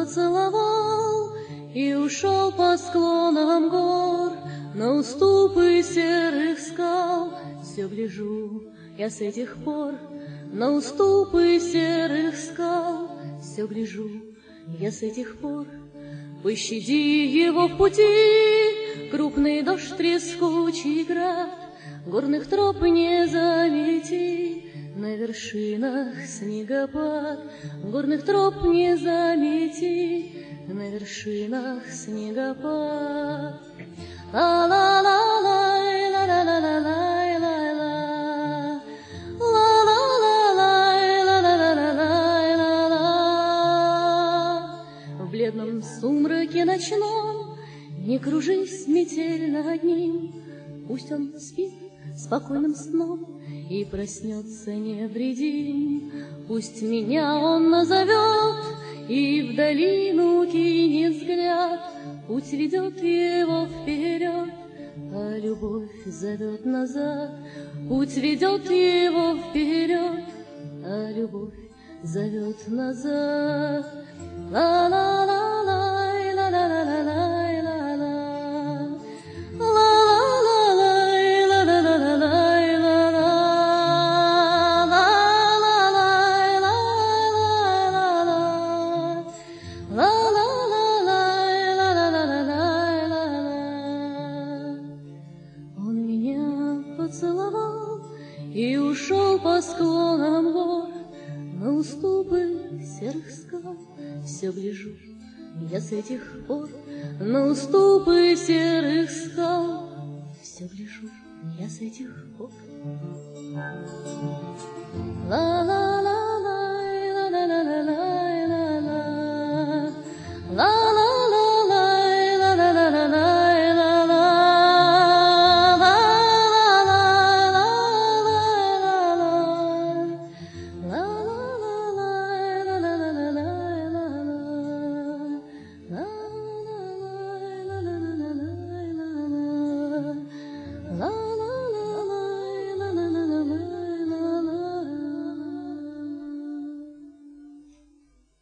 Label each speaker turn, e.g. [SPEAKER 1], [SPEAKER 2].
[SPEAKER 1] поцеловал и ушел по склонам гор, на уступы серых скал. Все гляжу я с этих пор на уступы серых скал, все гляжу я с этих пор. Пощади его в пути, крупный дождь, трескучий град, горных троп не замети, на вершинах снегопад. Горных троп не замети, на вершинах снегопад. Ла-ла-ла-лай, ла-ла-ла-ла-лай, ла-ла. Ла-ла-ла-лай, ла-ла-ла-ла-лай, ла-ла. В бледном сумраке ночном не кружись, метель над ним. Пусть он спит спокойным сном и проснется невредим. Пусть меня он назовет и в долину кинет взгляд. Путь ведет его вперед, а любовь зовет назад. Путь ведет его вперед, а любовь зовет назад. Ла-ла-ла-лай, ла-ла-ла-ла-лай, ла-ла. Ла-ла-ла-лай, ла-ла-ла-ла-лай, ла-ла. Ла-ла-лай, ла-ла-ла-ла. Ла-ла-ла-лай, ла-ла-ла-ла-лай, ла-ла. Он меня поцеловал и ушел по склонам гор, на уступы серых скал. Все гляжу я с этих пор на уступы серых скал. Все гляжу я с этих пор. Ла-ла-ла-лай, ла-ла-ла-ла-лай, ла-ла. Ла-ла.